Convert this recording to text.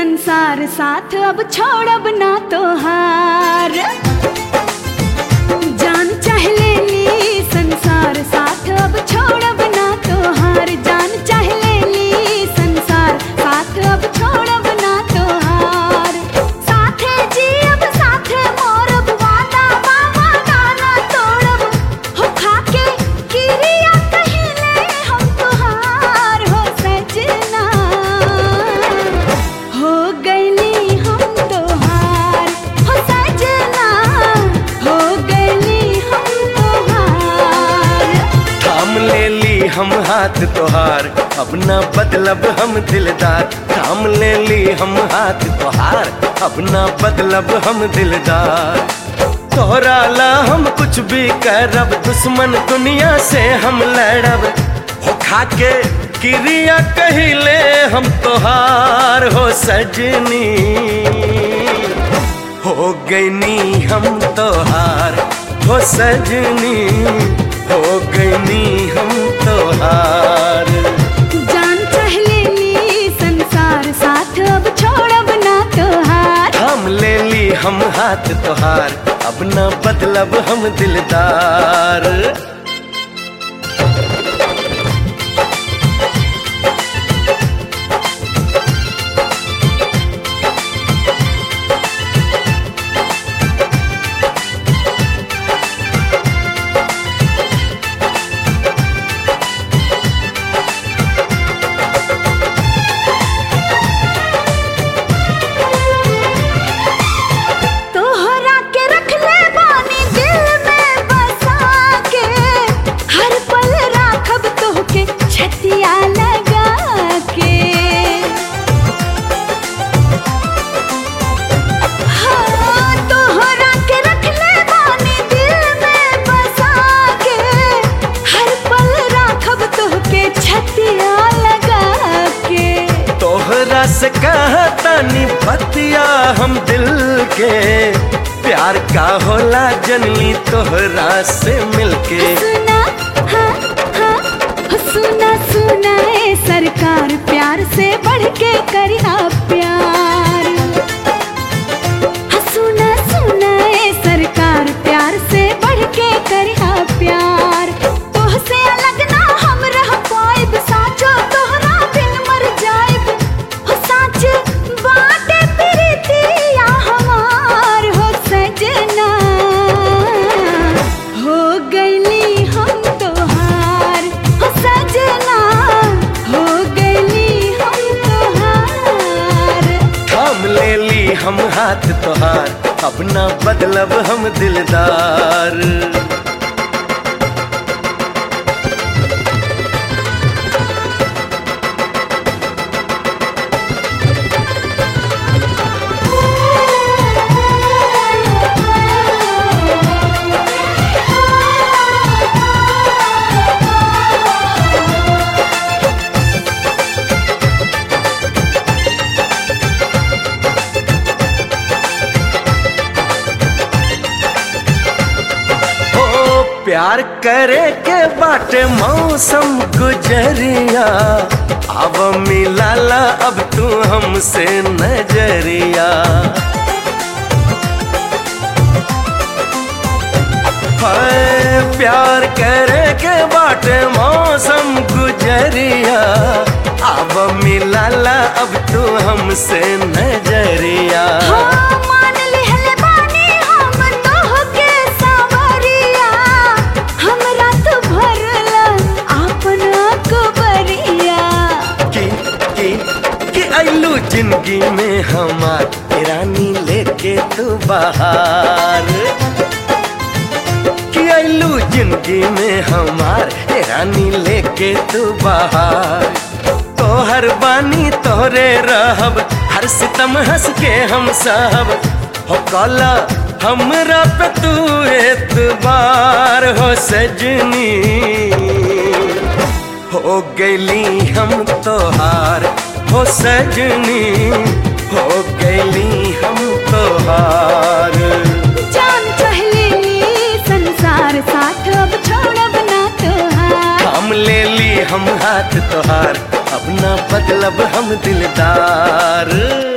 संसार साथ अब छोड़ब ना तोहार। जान चाह ले ली संसार साथ अब छोड़ब ना तोहार। जान चाह ले ली संसार साथ अब छोड़ब ना तोहार। साथे जियब साथे मोरब वादा बाबा गाना तोड़ब। हो खाके किरिया कहिले हम तोहार हो सजना। हो गईली हम तोहार हो सजना। हो गईली हम तोहार। थाम ले ली हम हाथ तोहार अब न बदलब हम दिलदार। थाम ले ली हम हाथ तोहार अब न बदलब हम दिलदार। तोहरा ला हम कुछ भी करब दुश्मन दुनिया से हम लड़ब। हो खाके किरिया कहिले हम तोहार हो सजनी। हो गईनी हम तोहार हो सजनी। हो गईनी हम तोहार। जान चाह ले ली संसार साथ अब छोड़ब ना तोहार। थाम ले ली हम हाथ तोहार अब न बदलब हम दिलदार। तोहरा के रख ले बानी दिल में बसा के। हर पल राखब तोहके छतिया लगा के। हाँ, तोहरा के रख ले बानी दिल में बसा के। हर पल राखब तोहके छतिया लगा के। तोहरा से कहतानी बतिया हम दिल के। प्यार का होला जनली तोहरा से मिलके। सुना हाँ हाँ हो सुना सुना ए सरकार प्यार से बढ़ के करिहा प्यार। हाँ सुना सुना ए सरकार प्यार से बढ़ के करिहा प्यार। तोहसे अलग ना हम रह पाइब साचो तोहरा बिन मर जाइब। हो साच बाटे प्रीतिया हमार हो सजना। हो गईली हम तोहार हो सजना। हो गईली हम तोहार। थाम ले ली हम हाथ तोहार अब न बदलब हम दिलदार। प्यार करे के बाटे मौसम गुजरिया। अब मिलाला अब तू हमसे नजरिया। हाय प्यार करे के बाटे मौसम गुजरिया। अब मिलाला अब तू हमसे नजरिया। हाँ, मान लिहले बानी हम तोहके सांवरिया। हमरा तू भरला आपन अकबरिया। कि अइलू जिंदगी में हमार रानी लेके तू बाहर। कि अइलू जिंदगी में हमार रानी लेके तू बाहर। तोहर बानी तोहरे रहब हर सितम हंस के हम सब। हो कला हमरा पे तू एतबार हो सजनी। हो गईली हम तोहार हो सजनी। हो गईली हम तोहार। जान चाह ले ली संसार साथ अब छोड़ब ना तोहार। थाम ले ली हम हाथ तोहार अब ना बदलब हम दिलदार।